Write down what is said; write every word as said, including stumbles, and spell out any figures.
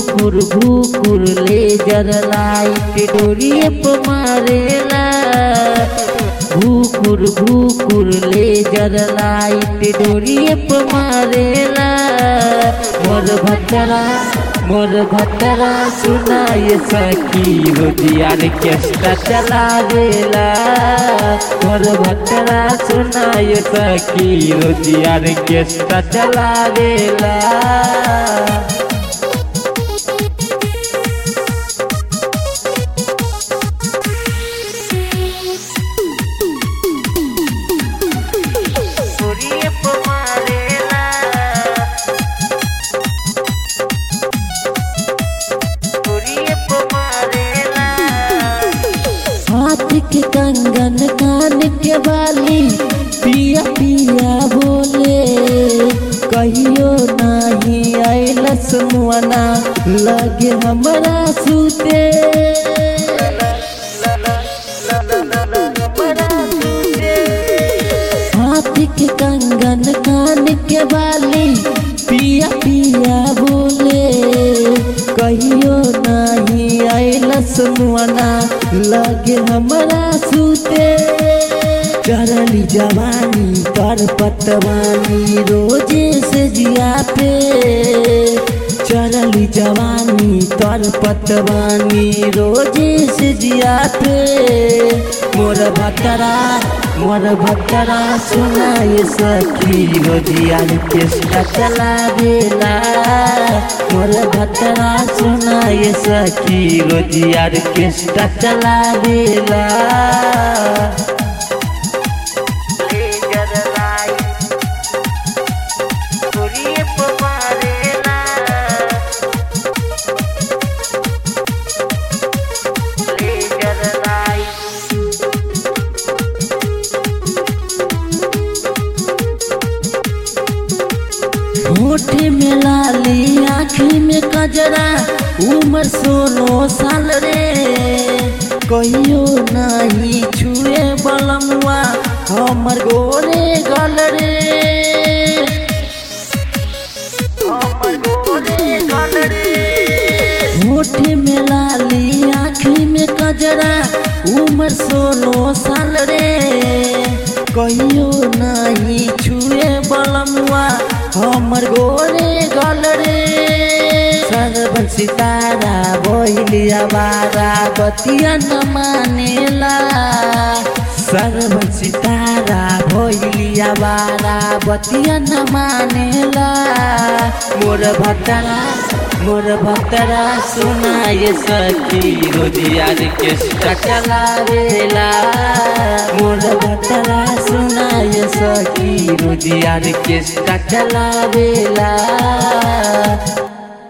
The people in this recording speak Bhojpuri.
भूकुर भूकुर लेजर लाइट डोरिए पे मारेला। भूकुर भूकुर लेजर लाइट डोरिए पे मारेला। मोर भतरा मोर भतरा सुनाए सखी रोजियार केस्टा चलावेला। मोर भतरा सुनाए सखी रोजियार केस्टा चलावेला। हाथ के कंगन कान के बाली पिया पिया बोले। कहियो नहीं आइलस मुआना लगे हमरा सूते। हाथ के कंगन कान के बाली पिया पिया बोले। कहियो नहीं आइलस मुआना लगे हमरा सूते। चढ़ली जवानी कर पतवानी रोजे से जिया पे। चढ़ली जवानी कर पतवानी रोजे से जिया पे। मोर भतरा मोर भतरा सुनाए सखी रोजियार केस्टा चलावेला। मोर भतरा सुनाए सखी रोजियार केस्टा चलावेला। होठ में लाली आँखी में कजरा उम्र सोलह साल रे। कहियो नहीं छुए बलमुआ हमर गोरे गल रे। हमर गोरे गल रे। होठ में लाली आँखी में कजरा उम्र सोलह साल रे। कहियो नहीं छुए बलमुआ हमर गोरे गल रे। सरबन सितारा बोलिया बारा बतिया न मानेला। सरबन सितारा बोलिया बारा बतिया न मानेला। मोर भतरा मोर भतरा सुनाए सखी रोजियार केस्टा चलावेला। मोर भतरा सुनाए सखी रोजियार केस्टा चलावेला।